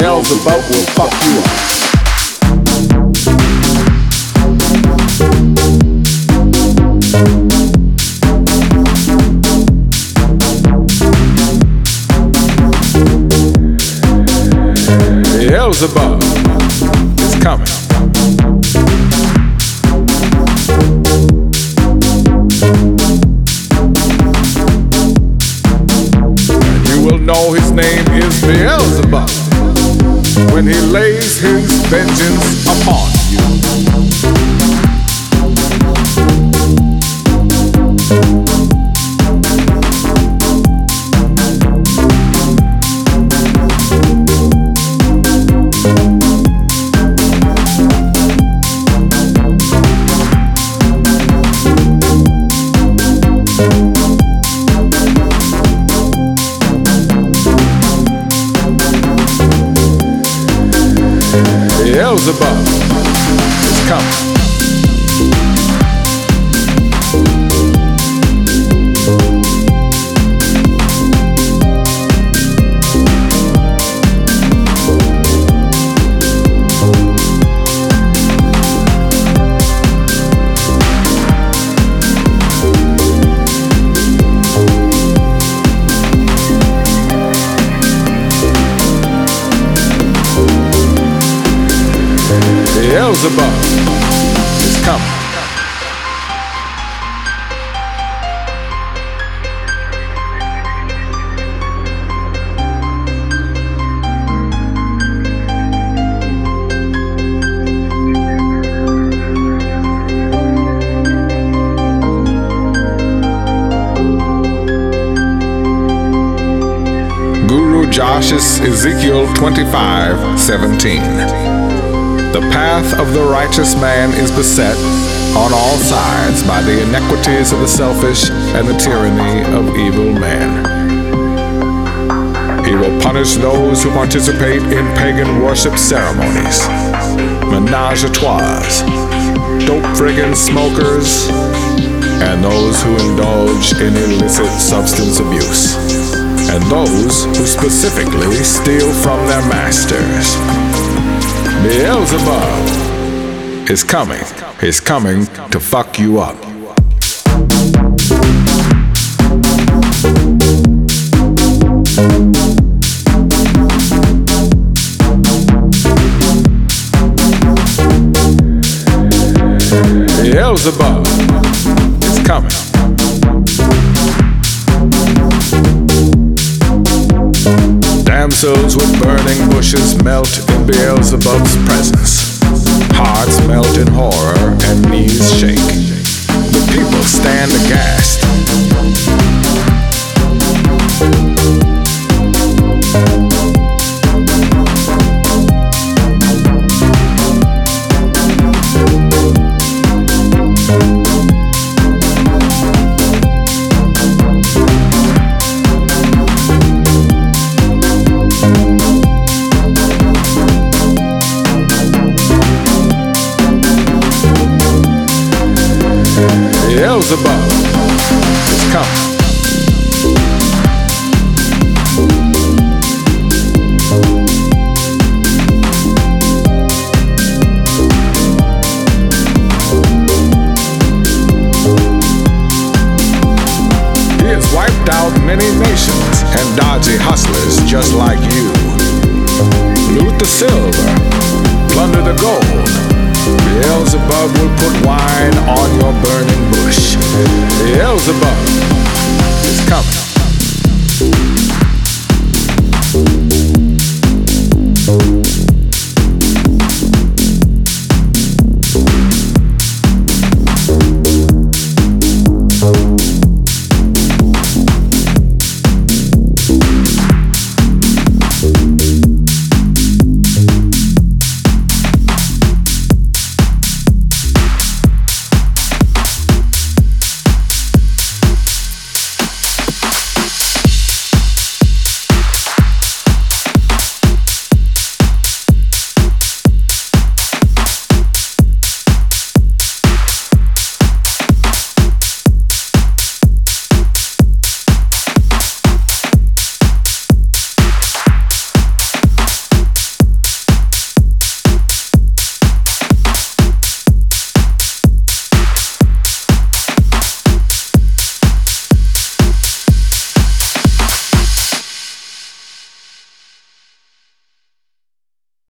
Beelzebub will fuck you up. Beelzebub is coming. And you will know his name is Beelzebub when he lays his vengeance upon you. Beelzebub is coming. Beelzebub is coming. Guru Josh's Ezekiel 25:17. The path of the righteous man is beset on all sides by the iniquities of the selfish and the tyranny of evil men. He will punish those who participate in pagan worship ceremonies, menage-a-trois, dope friggin' smokers, and those who indulge in illicit substance abuse, and those who specifically steal from their masters. Beelzebub is coming. He's coming to fuck you up. Beelzebub is coming. Damsels with burning bushes melt in Beelzebub's presence. Hearts melt in horror and knees shake. The people stand aghast. Beelzebub is coming. He has wiped out many nations and dodgy hustlers just like you. Loot the silver, plunder the gold. Beelzebub will put wine on your burning bush. Beelzebub is coming.